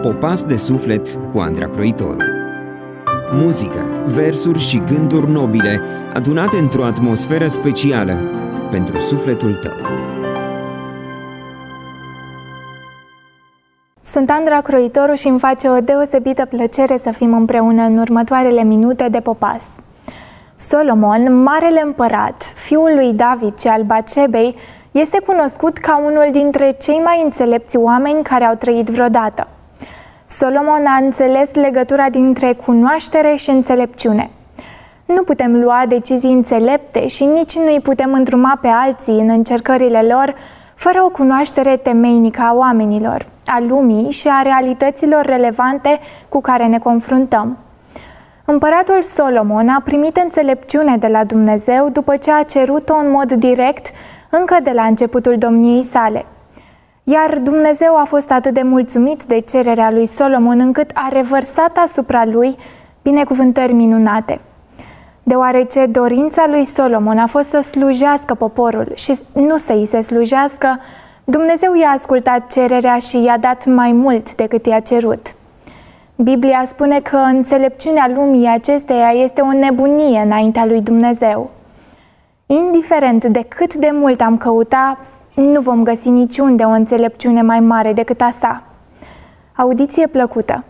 Popas de suflet cu Andra Croitoru. Muzică, versuri și gânduri nobile adunate într-o atmosferă specială pentru sufletul tău. Sunt Andra Croitoru și îmi face o deosebită plăcere să fim împreună în următoarele minute de Popas. Solomon, marele împărat, fiul lui David și al Batșebei, este cunoscut ca unul dintre cei mai înțelepți oameni care au trăit vreodată. Solomon a înțeles legătura dintre cunoaștere și înțelepciune. Nu putem lua decizii înțelepte și nici nu îi putem îndruma pe alții în încercările lor fără o cunoaștere temeinică a oamenilor, a lumii și a realităților relevante cu care ne confruntăm. Împăratul Solomon a primit înțelepciune de la Dumnezeu după ce a cerut-o în mod direct încă de la începutul domniei sale. Iar Dumnezeu a fost atât de mulțumit de cererea lui Solomon încât a revărsat asupra lui binecuvântări minunate. Deoarece dorința lui Solomon a fost să slujească poporul și nu să îi se slujească, Dumnezeu i-a ascultat cererea și i-a dat mai mult decât i-a cerut. Biblia spune că înțelepciunea lumii acesteia este o nebunie înaintea lui Dumnezeu. Indiferent de cât de mult am căuta, nu vom găsi niciunde o înțelepciune mai mare decât a sa. Audiție plăcută!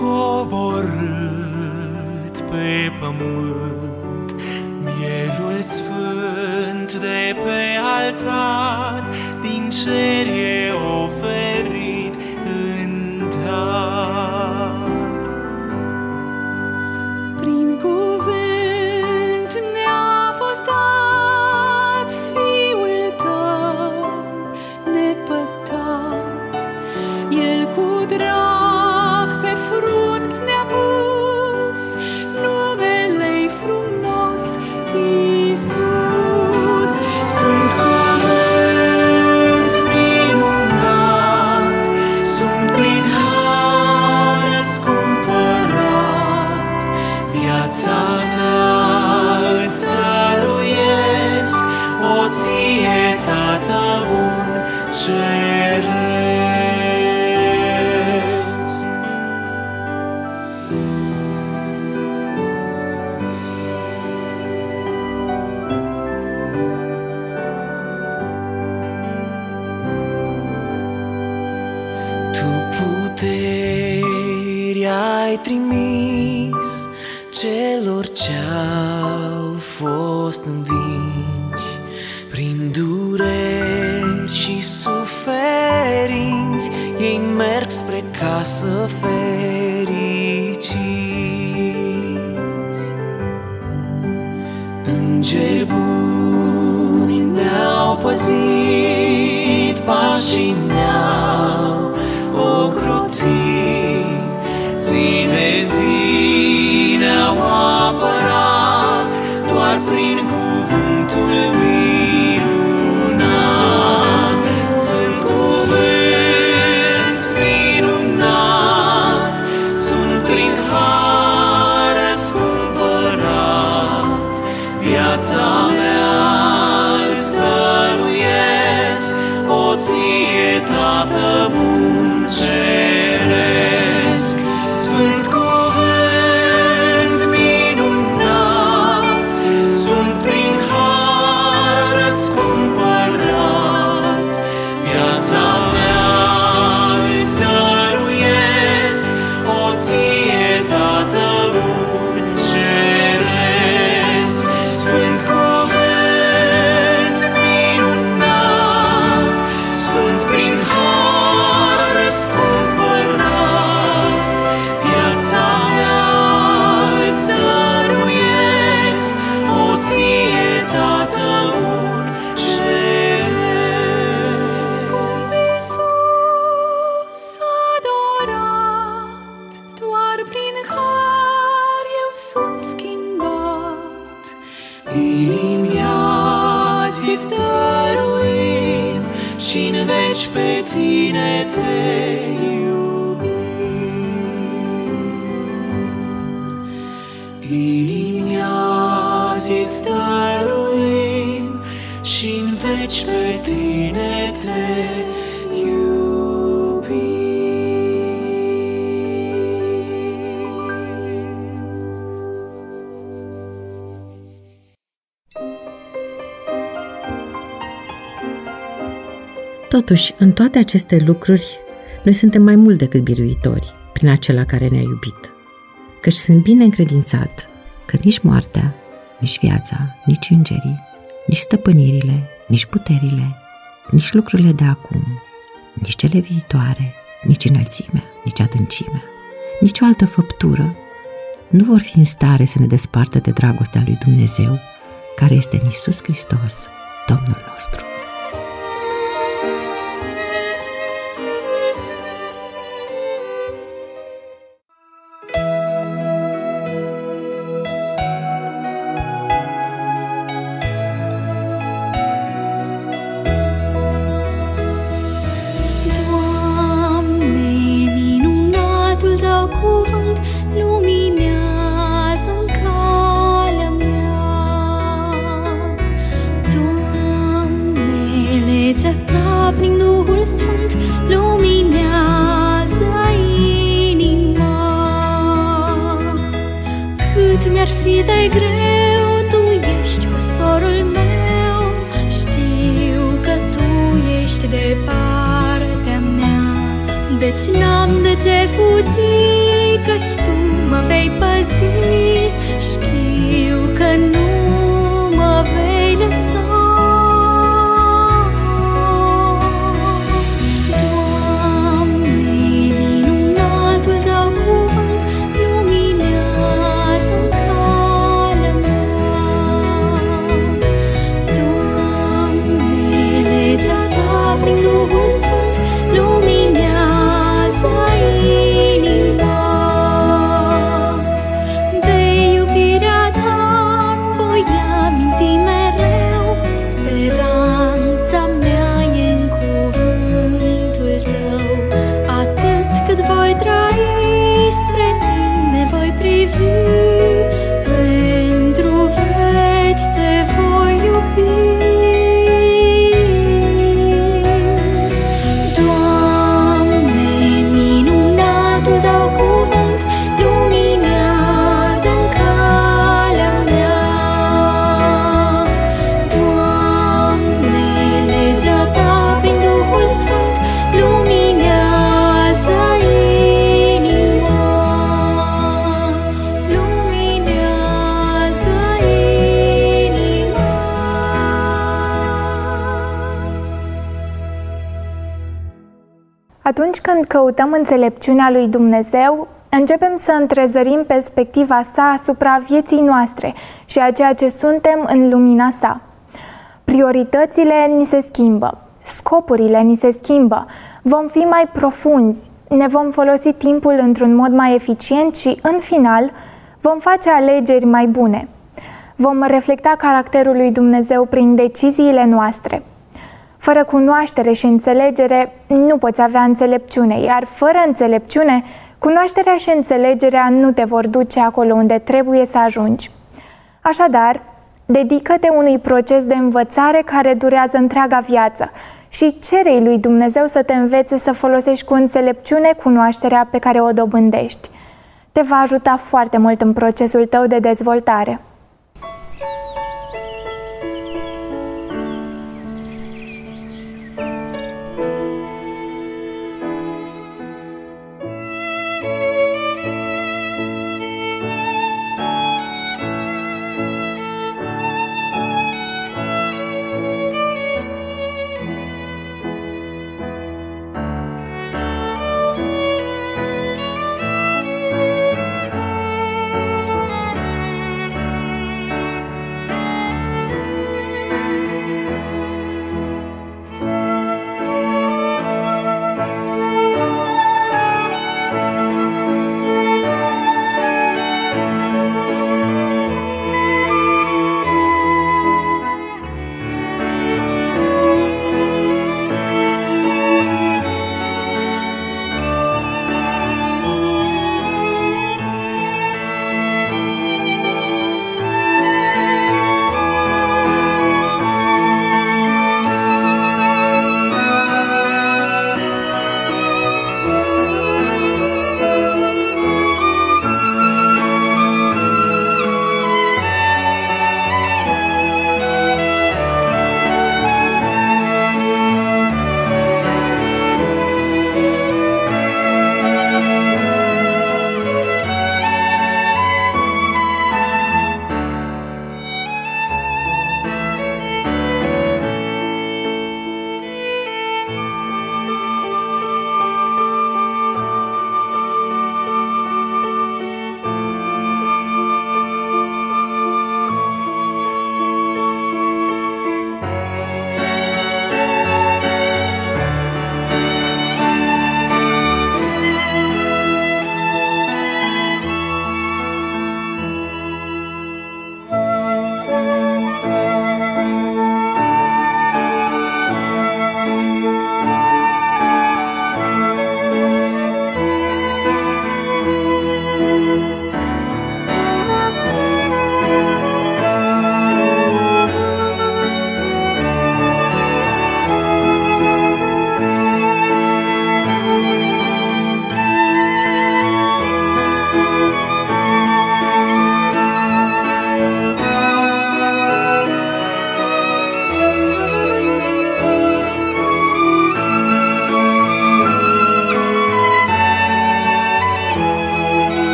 coborât pe pământ mielul sfânt de pe altar, din cer e oferit în dar. Prin cuvânt ne-a fost dat Fiul tău nepătat, El cu drag pe frunt ne-a pus, numele-i frumos, Iisus. Sfânt cuvânt minunat, sunt prin har răscumpărat, viața mea îți dăruiesc, o ție, Tată bun ceresc. Tu puteri ai trimis celor ce-au fost învinși, prin dureri și suferinți, ei merg spre casă fericiți. Îngeri buni ne-au păzit, pașii ne-au ocrotit, zi de zi ne-au apărat, doar prin cuvântul minunat. Sunt cuvânt minunat, sunt prin har răscumpărat, viața mea îți dăruiesc, o ție, Tată bun ceresc. Sfânt cuvânt minunat, sunt prin har răscumpărat, viața mea îți dăruiesc, o ție, Tată bun ceresc. Sfânt cuvânt minunat, sunt prin har răscumpărat, viața mea îți dăruiesc, o ție, Tată bun ceresc. Scump Iisus adorat, doar prin har eu sunt schimbat. Inimii azi îți dăruim și-n veci pe tine te iubim. Inimii azi îți dăruim și-n veci pe tine te Totuși, în toate aceste lucruri, noi suntem mai mult decât biruitori prin acela care ne-a iubit. Căci sunt bine încredințat că nici moartea, nici viața, nici îngerii, nici stăpânirile, nici puterile, nici lucrurile de acum, nici cele viitoare, nici înălțimea, nici adâncimea, nici o altă făptură nu vor fi în stare să ne despartă de dragostea lui Dumnezeu, care este în Iisus Hristos, Domnul nostru. Prin Duhul Sfânt luminează inima. Cât mi-ar fi de greu, Tu ești păstorul meu. Știu că Tu ești de partea mea, deci n-am de ce fugi, că vii, pentru veci te voi iubi. Doamne, minunatul Tău cuvânt luminează-n calea mea. Doamne, legea Ta prin Duhul Sfânt luminează inima, luminează inima. Atunci când căutăm înțelepciunea lui Dumnezeu, începem să întrezărim perspectiva sa asupra vieții noastre și a ceea ce suntem în lumina sa. Prioritățile ni se schimbă, scopurile ni se schimbă, vom fi mai profunzi, ne vom folosi timpul într-un mod mai eficient și, în final, vom face alegeri mai bune. Vom reflecta caracterul lui Dumnezeu prin deciziile noastre. Fără cunoaștere și înțelegere, nu poți avea înțelepciune, iar fără înțelepciune, cunoașterea și înțelegerea nu te vor duce acolo unde trebuie să ajungi. Așadar, dedică-te unui proces de învățare care durează întreaga viață și cere-i lui Dumnezeu să te învețe să folosești cu înțelepciune cunoașterea pe care o dobândești. Te va ajuta foarte mult în procesul tău de dezvoltare.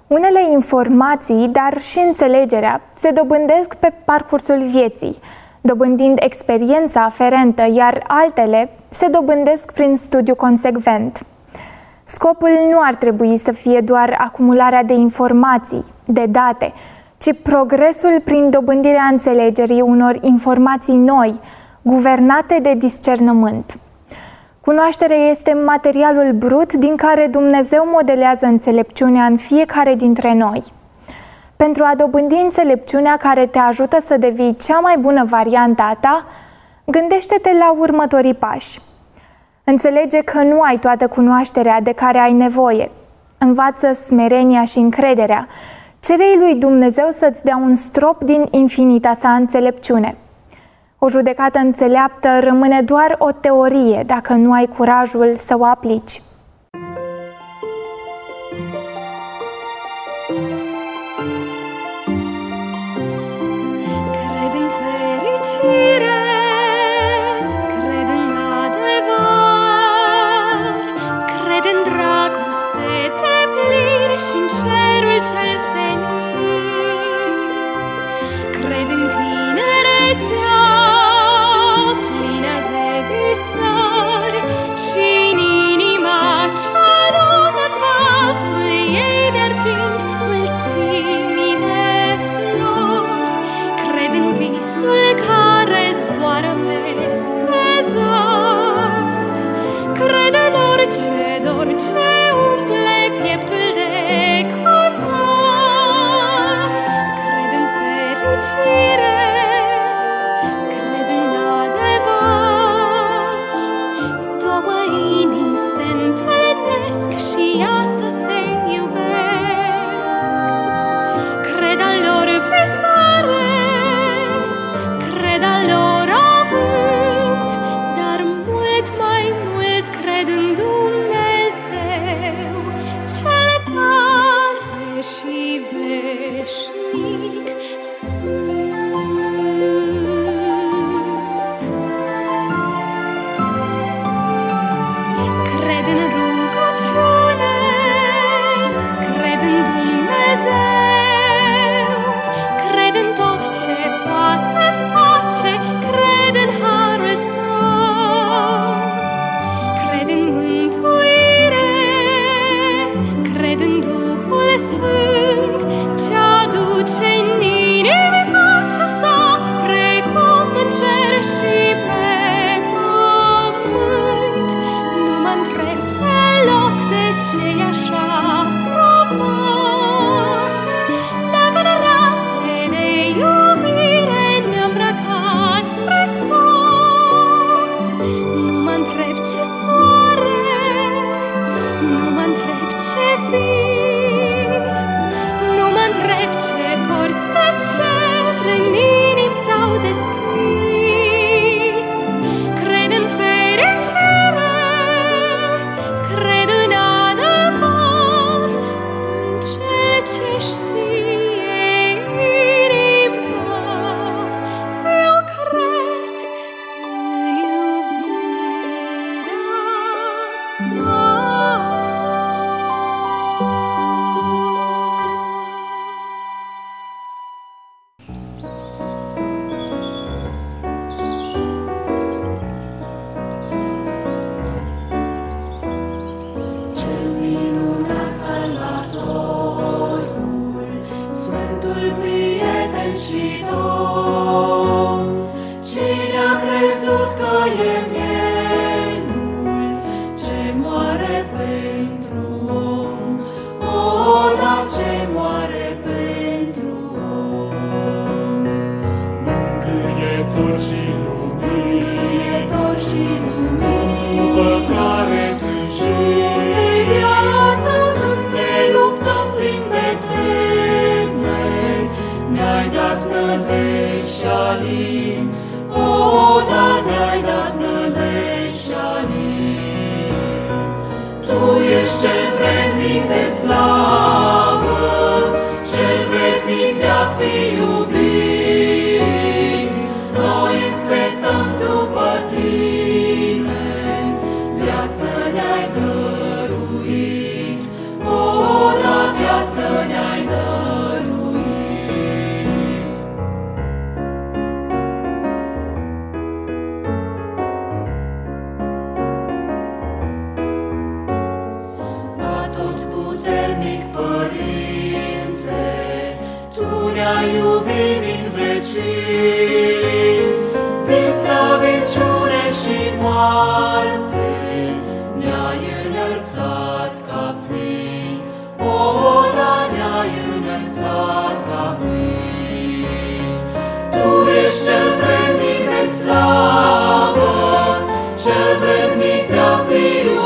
Unele informații, dar și înțelegerea, se dobândesc pe parcursul vieții, dobândind experiența aferentă, iar altele se dobândesc prin studiu consecvent. Scopul nu ar trebui să fie doar acumularea de informații, de date, ci progresul prin dobândirea înțelegerii unor informații noi, guvernate de discernământ. Cunoașterea este materialul brut din care Dumnezeu modelează înțelepciunea în fiecare dintre noi. Pentru a dobândi înțelepciunea care te ajută să devii cea mai bună variantă a ta, gândește-te la următorii pași. Înțelege că nu ai toată cunoașterea de care ai nevoie. Învață smerenia și încrederea. Cere-i lui Dumnezeu să-ți dea un strop din infinita sa înțelepciune. O judecată înțeleaptă rămâne doar o teorie dacă nu ai curajul să o aplici. Cred în fericire, cred în adevăr, cred în dragoste deplină și în cerul cel senin. Cred în tinerețea plină de visări și în inima ce adună în vasul ei de argint mulțimi de flori. Cred în visul care zboară peste zări. Cred în orice dor ce umple pieptul de cătar. Cred în fericire, cred în adevăr. Două inimi se întâlnesc și iată se iubesc. Cred al lor visare, cred al lor avânt, dar mult mai mult cred în Dumnezeu, cel tare și veșnic sfânt. Cred în rugăciune, cred în Dumnezeu, cred în tot ce poate face, cred în harul său. Cred în mântuire, cred în Duhul Sfânt, ce aduce în inimi pacea sa, precum în cer și pe pământ. Nu mă întreb deloc de ce e așa frumos, dacă în rase de iubire ne-a îmbrăcat Hristos. Nu mă întreb ce soare, nu mă întreb ce vis, nu mă întreb ce porți de cer în inimi s-au deschis. Cred în fericire, cred în adevăr, în cel ce știe inima. Eu cred în iubirea sa. Cel minunat Salvatorul, Sfântul prieten și Domn, cine a crezut că e mielul ce moare pentru om, o, da, ce moare pentru om. Mângâietor și Mângâietor și lumini, după care tânjești de viață când ne luptăm plin de temeri, ne-ai dat nădejde și alin, o, da, ne-ai dat nădejde și alin. Tu ești cel vrednic de slavă, cel vrednic de a fi iubit. Noi însetăm după tine, viață ne-ai dăruit, o, da, viață ne-ai ne-a iubit din vecini, din slăbiciune și moarte, ne-ai înălțat ca fii. O, dar ne-ai înălțat ca fii. Tu ești cel vrednic de slavă, cel vrednic de a fi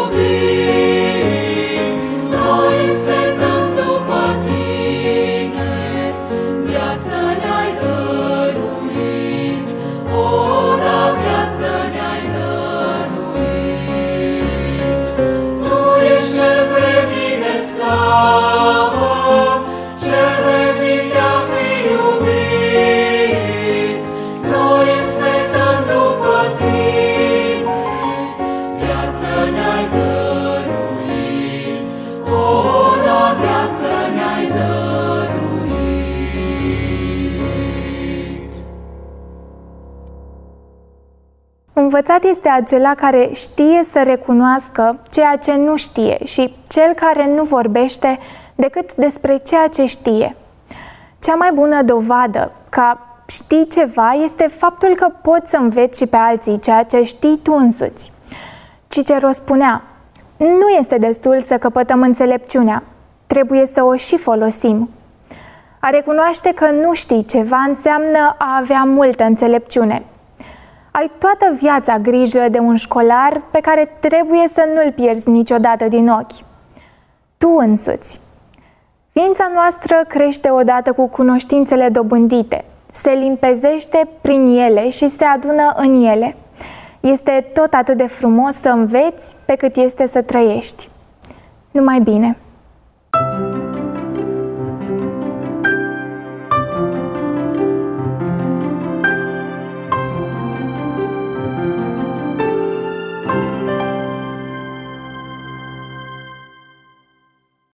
iubit. Noi însetăm după tine, viață ne-ai dăruit. O, da, viață ne-ai dăruit. Tu ești cel vrednic de slavă, cel vrednic de a fi iubit. Noi însetăm după tine, viață ne-ai dăruit. O, da, viață ne-ai dăruit. Învățat este acela care știe să recunoască ceea ce nu știe și cel care nu vorbește decât despre ceea ce știe. Cea mai bună dovadă că știi ceva este faptul că poți să înveți și pe alții ceea ce știi tu însuți. Cicero spunea: nu este destul să căpătăm înțelepciunea, trebuie să o și folosim. A recunoaște că nu știi ceva înseamnă a avea multă înțelepciune. Ai toată viața grijă de un școlar pe care trebuie să nu-l pierzi niciodată din ochi. Tu însuți. Ființa noastră crește odată cu cunoștințele dobândite, se limpezește prin ele și se adună în ele. Este tot atât de frumos să înveți pe cât este să trăiești. Numai bine!